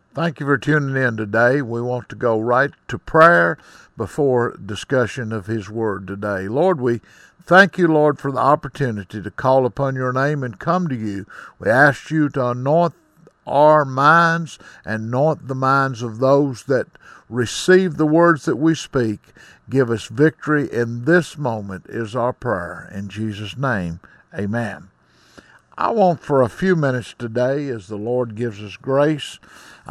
Thank you for tuning in today. We want to go right to prayer before discussion of His Word today. Lord, we thank you, Lord, for the opportunity to call upon your name and come to you. We ask you to anoint our minds and anoint the minds of those that receive the words that we speak. Give us victory in this moment is our prayer. In Jesus' name, amen. I want for a few minutes today, as the Lord gives us grace,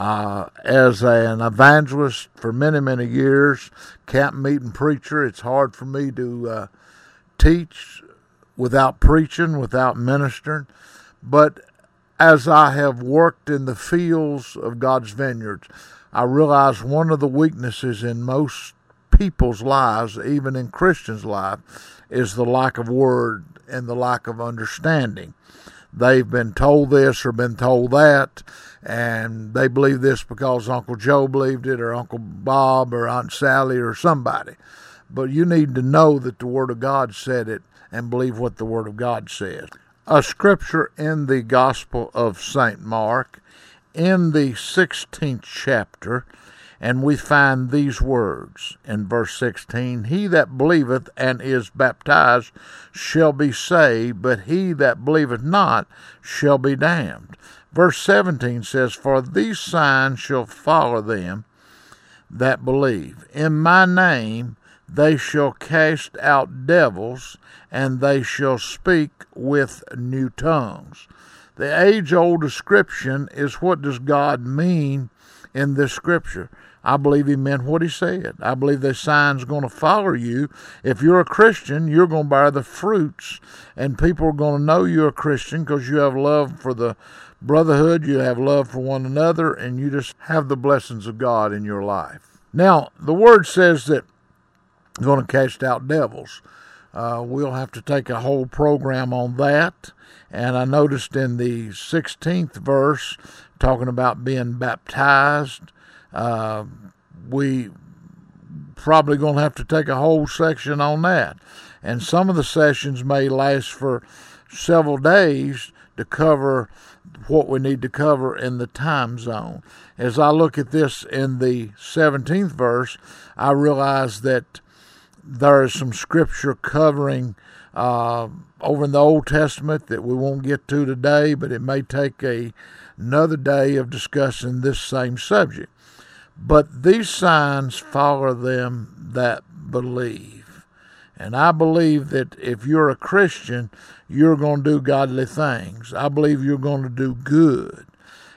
as an evangelist for many, many years, camp meeting preacher, it's hard for me to teach without preaching, without ministering. But as I have worked in the fields of God's vineyards, I realize one of the weaknesses in most people's lives, even in Christians' life, is the lack of word and the lack of understanding. They've been told this or been told that, and they believe this because Uncle Joe believed it, or Uncle Bob, or Aunt Sally, or somebody. But you need to know that the Word of God said it and believe what the Word of God says. A scripture in the Gospel of St. Mark, in the 16th chapter, and we find these words in verse 16, "He that believeth and is baptized shall be saved, but he that believeth not shall be damned." Verse 17 says, "For these signs shall follow them that believe. In my name they shall cast out devils, and they shall speak with new tongues." The age-old description is, what does God mean in this scripture? I believe he meant what he said. I believe the sign's going to follow you. If you're a Christian, you're going to bear the fruits, and people are going to know you're a Christian because you have love for the brotherhood, you have love for one another, and you just have the blessings of God in your life. Now, the word says that you're going to cast out devils. We'll have to take a whole program on that. And I noticed in the 16th verse, talking about being baptized, we probably going to have to take a whole section on that. And some of the sessions may last for several days to cover what we need to cover in the time zone. As I look at this in the 17th verse, I realize that there is some scripture covering over in the Old Testament that we won't get to today, but it may take another day of discussing this same subject. But these signs follow them that believe. And I believe that if you're a Christian, you're going to do godly things. I believe you're going to do good.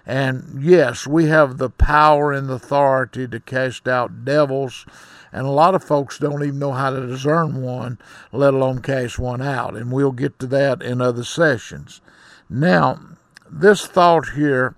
And yes, we have the power and the authority to cast out devils, and a lot of folks don't even know how to discern one, let alone cast one out. And we'll get to that in other sessions. Now, this thought here,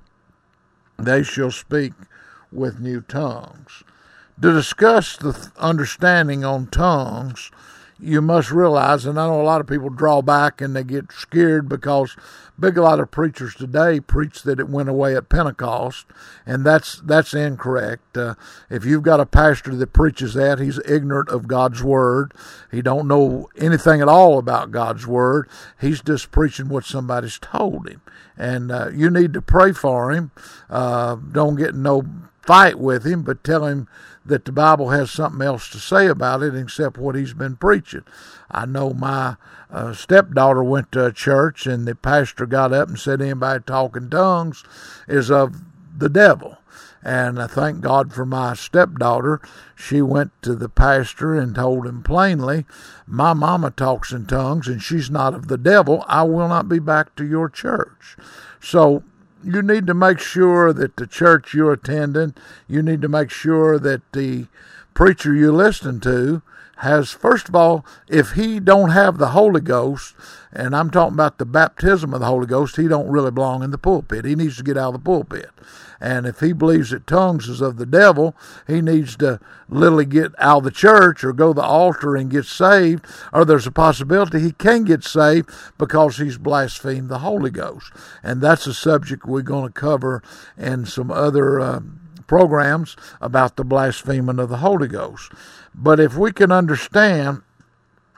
they shall speak with new tongues. To discuss the understanding on tongues, you must realize, and I know a lot of people draw back and they get scared because a lot of preachers today preach that it went away at Pentecost, and that's incorrect. If you've got a pastor that preaches that, he's ignorant of God's Word. He don't know anything at all about God's Word. He's just preaching what somebody's told him. And you need to pray for him. Don't get in no fight with him, but tell him that the Bible has something else to say about it except what he's been preaching. I know my stepdaughter went to a church, and the pastor got up and said anybody talking tongues is of the devil. And I thank God for my stepdaughter. She went to the pastor and told him plainly, "My mama talks in tongues, and she's not of the devil. I will not be back to your church." So you need to make sure that the church you're attending, you need to make sure that the preacher you listen to has, first of all, if he don't have the Holy Ghost, and I'm talking about the baptism of the Holy Ghost, he don't really belong in the pulpit. He needs to get out of the pulpit. And if he believes that tongues is of the devil, he needs to literally get out of the church or go to the altar and get saved, or there's a possibility he can get saved because he's blasphemed the Holy Ghost. And that's a subject we're going to cover in some other programs about the blaspheming of the Holy Ghost. But if we can understand,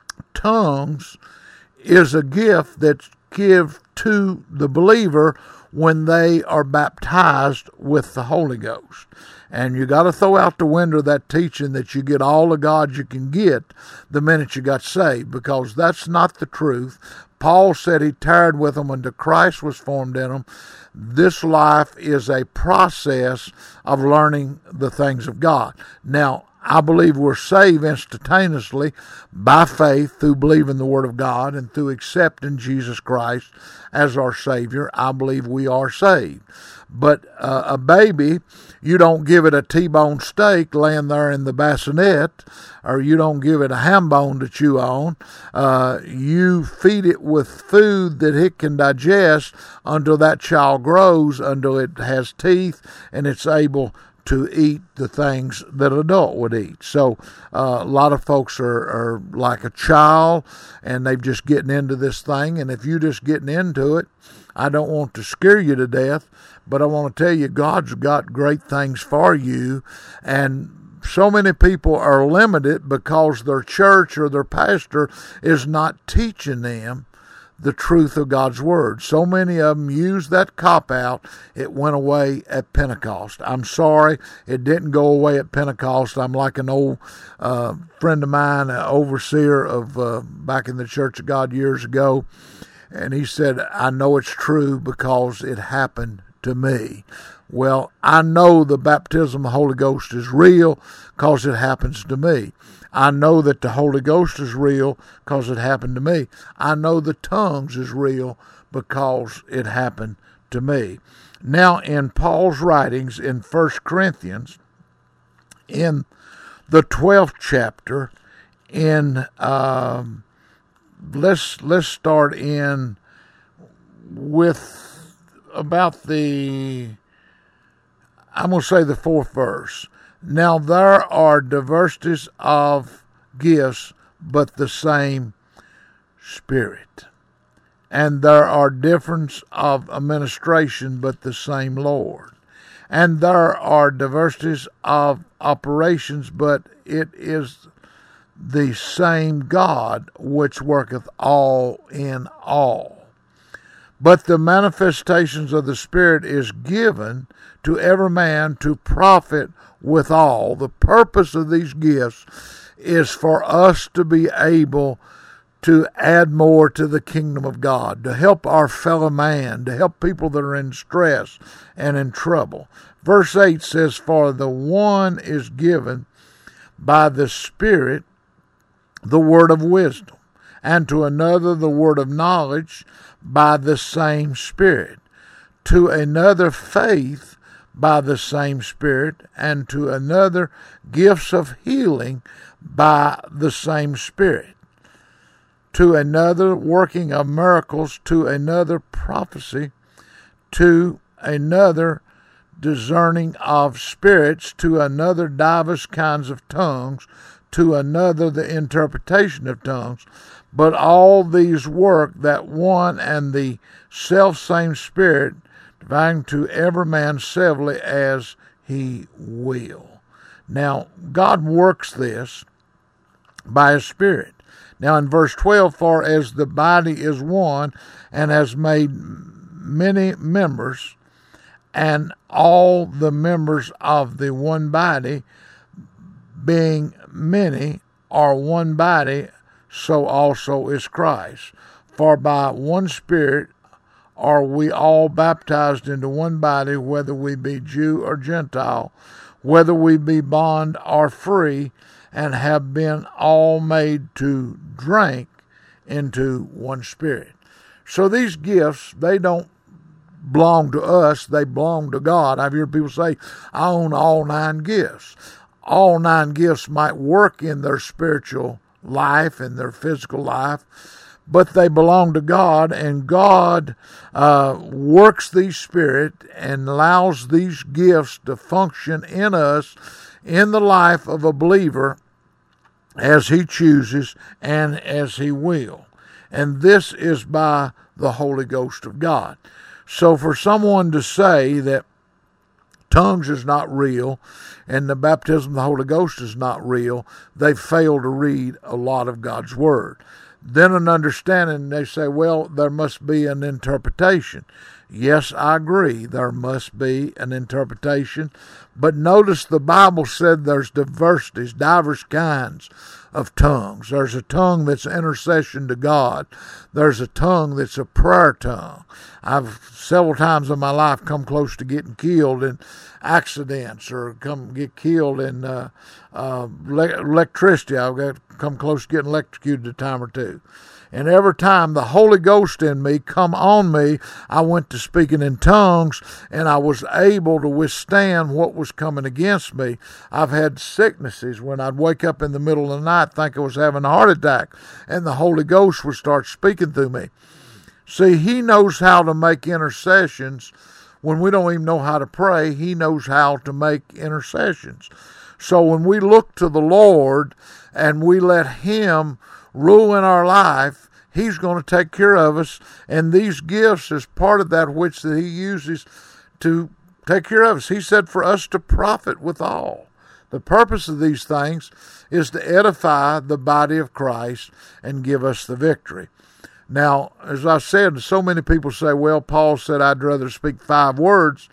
tongues is a gift that's given to the believer when they are baptized with the Holy Ghost. And you got to throw out the window that teaching that you get all the God you can get the minute you got saved, because that's not the truth. Paul said he tarried with them until Christ was formed in them. This life is a process of learning the things of God. Now, I believe we're saved instantaneously by faith through believing the Word of God and through accepting Jesus Christ as our Savior. I believe we are saved. But a baby, you don't give it a T-bone steak laying there in the bassinet, or you don't give it a ham bone to chew on. You feed it with food that it can digest until that child grows, until it has teeth and it's able to eat the things that an adult would eat. So a lot of folks are like a child, and they're just getting into this thing. And if you're just getting into it, I don't want to scare you to death, but I want to tell you God's got great things for you. And so many people are limited because their church or their pastor is not teaching them the truth of God's Word. So many of them use that cop-out. It went away at Pentecost. I'm sorry, it didn't go away at Pentecost. I'm like an old friend of mine, an overseer of back in the Church of God years ago, and he said, I know it's true because it happened to me. Well, I know the baptism of the Holy Ghost is real because it happens to me. I know that the Holy Ghost is real because it happened to me. I know the tongues is real because it happened to me. Now, in Paul's writings in 1 Corinthians, in the 12th chapter, in let's start in with about I'm going to say the 4th verse. Now there are diversities of gifts, but the same Spirit. And there are difference of administration, but the same Lord. And there are diversities of operations, but it is the same God which worketh all in all. But the manifestations of the Spirit is given to every man to profit withal. The purpose of these gifts is for us to be able to add more to the kingdom of God, to help our fellow man, to help people that are in stress and in trouble. Verse 8 says, for the one is given by the Spirit the word of wisdom, and to another the word of knowledge by the same Spirit, to another faith by the same Spirit, and to another gifts of healing by the same Spirit, to another working of miracles, to another prophecy, to another discerning of spirits, to another divers kinds of tongues, to another the interpretation of tongues. But all these work that one and the selfsame Spirit, dividing to every man severally as he will. Now, God works this by His Spirit. Now, in verse 12, for as the body is one and has made many members, and all the members of the one body, being many, are one body, so also is Christ. For by one Spirit are we all baptized into one body, whether we be Jew or Gentile, whether we be bond or free, and have been all made to drink into one Spirit. So these gifts, they don't belong to us, they belong to God. I've heard people say, I own all 9 gifts. All 9 gifts might work in their spiritual life and their physical life, but they belong to God, and God works these Spirit and allows these gifts to function in us in the life of a believer as He chooses and as He will. And this is by the Holy Ghost of God. So for someone to say that tongues is not real and the baptism of the Holy Ghost is not real, they fail to read a lot of God's Word. Then an understanding, they say, well, there must be an interpretation. Yes, I agree. There must be an interpretation. But notice the Bible said there's diversities, diverse kinds of tongues. There's a tongue that's intercession to God. There's a tongue that's a prayer tongue. I've several times in my life come close to getting killed in accidents or get killed in electricity. I've come close to getting electrocuted a time or two. And every time the Holy Ghost in me come on me, I went to speaking in tongues, and I was able to withstand what was coming against me. I've had sicknesses when I'd wake up in the middle of the night, think I was having a heart attack, and the Holy Ghost would start speaking through me. See, He knows how to make intercessions when we don't even know how to pray. He knows how to make intercessions. So when we look to the Lord and we let Him rule in our life, He's going to take care of us, and these gifts is part of that which that He uses to take care of us. He said for us to profit withal. The purpose of these things is to edify the body of Christ and give us the victory. Now, as I said, so many people say, well, Paul said I'd rather speak 5 words,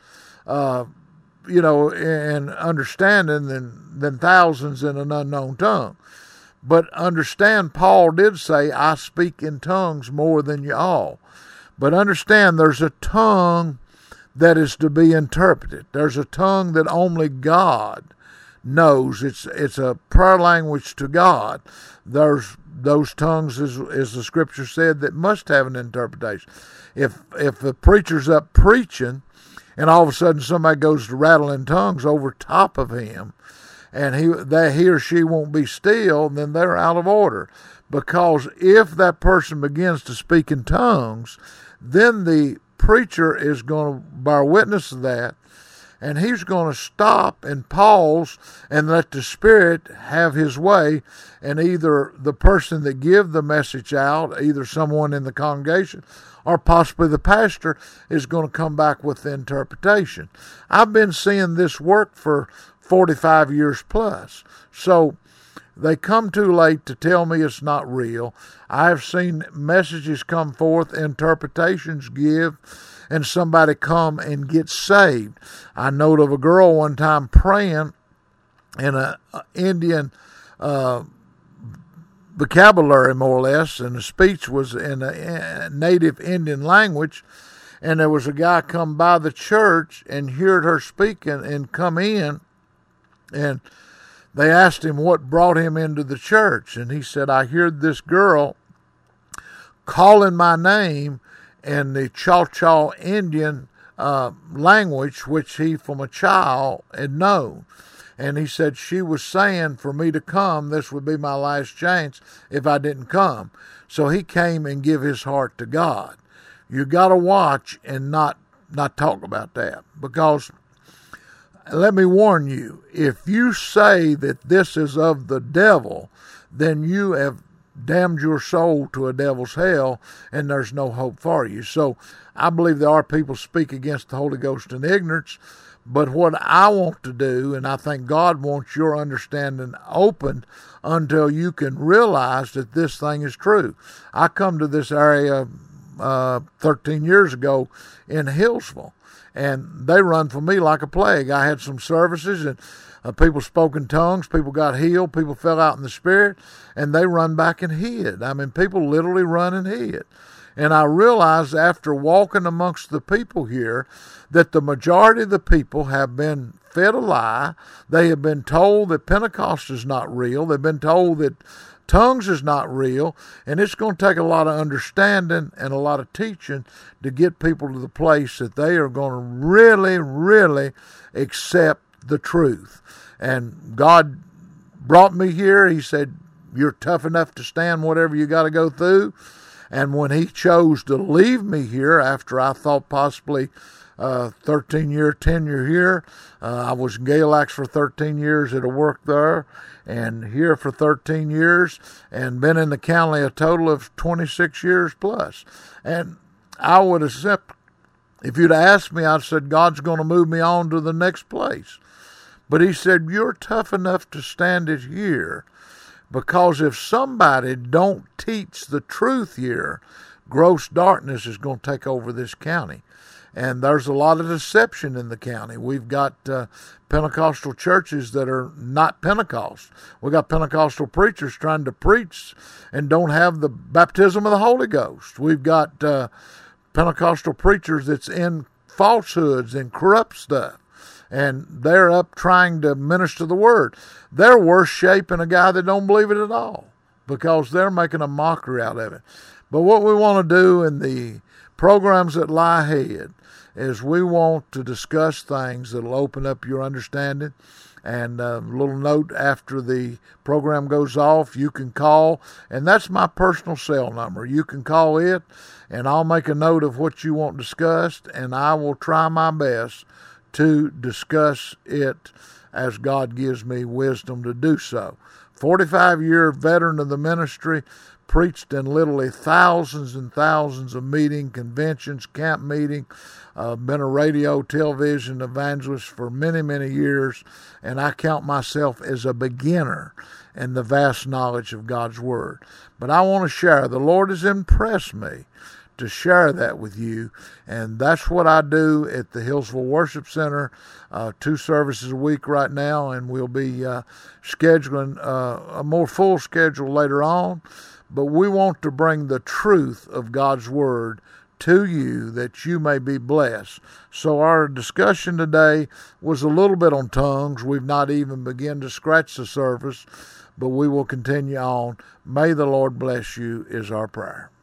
in understanding than thousands in an unknown tongue. But understand, Paul did say, I speak in tongues more than you all. But understand, there's a tongue that is to be interpreted. There's a tongue that only God knows. It's a prayer language to God. There's those tongues, as the Scripture said, that must have an interpretation. If the preacher's up preaching, and all of a sudden somebody goes to rattle in tongues over top of him, and he or she won't be still, then they're out of order. Because if that person begins to speak in tongues, then the preacher is going to bear witness to that, and he's going to stop and pause and let the Spirit have His way, and either the person that give the message out, either someone in the congregation or possibly the pastor, is going to come back with the interpretation. I've been seeing this work for 45 years plus. So they come too late to tell me it's not real. I have seen messages come forth, interpretations give, and somebody come and get saved. I know of a girl one time praying in an Indian vocabulary, more or less, and the speech was in a native Indian language, and there was a guy come by the church and heard her speaking and come in, and they asked him what brought him into the church, and he said, I heard this girl calling my name in the Choctaw Indian language, which he from a child had known. And he said she was saying for me to come, this would be my last chance if I didn't come. So he came and give his heart to God. You got to watch and not talk about that, because let me warn you, if you say that this is of the devil, then you have damned your soul to a devil's hell, and there's no hope for you. So I believe there are people speak against the Holy Ghost in ignorance, but what I want to do, and I think God wants your understanding opened until you can realize that this thing is true. I come to this area 13 years ago in Hillsville, and they run for me like a plague. I had some services, and people spoke in tongues, people got healed, people fell out in the Spirit, and they run back and hid. I mean, people literally run and hid. And I realized after walking amongst the people here that the majority of the people have been fed a lie. They have been told that Pentecost is not real. They've been told that tongues is not real, and it's going to take a lot of understanding and a lot of teaching to get people to the place that they are going to really, really accept the truth. And God brought me here. He said, you're tough enough to stand whatever you got to go through. And when He chose to leave me here after I thought possibly 13-year tenure here, I was in Galax for 13 years at a work there, and here for 13 years, and been in the county a total of 26 years plus. And I would accept, if you'd asked me, I'd said, God's going to move me on to the next place. But He said, you're tough enough to stand it here, because if somebody don't teach the truth here, gross darkness is going to take over this county. And there's a lot of deception in the county. We've got Pentecostal churches that are not Pentecost. We've got Pentecostal preachers trying to preach and don't have the baptism of the Holy Ghost. We've got Pentecostal preachers that's in falsehoods and corrupt stuff. And they're up trying to minister the word. They're worse shape than a guy that don't believe it at all, because they're making a mockery out of it. But what we want to do in the programs that lie ahead is we want to discuss things that will open up your understanding. And a little note after the program goes off, you can call, and that's my personal cell number. You can call it, and I'll make a note of what you want discussed, and I will try my best to discuss it as God gives me wisdom to do so. 45-year veteran of the ministry, preached in literally thousands and thousands of meetings, conventions, camp meetings, been a radio, television evangelist for many, many years, and I count myself as a beginner in the vast knowledge of God's Word. But I want to share. The Lord has impressed me to share that with you, and that's what I do at the Hillsville Worship Center, 2 services a week right now, and we'll be scheduling a more full schedule later on. But we want to bring the truth of God's Word to you that you may be blessed. So our discussion today was a little bit on tongues. We've not even begun to scratch the surface, but we will continue on. May the Lord bless you is our prayer.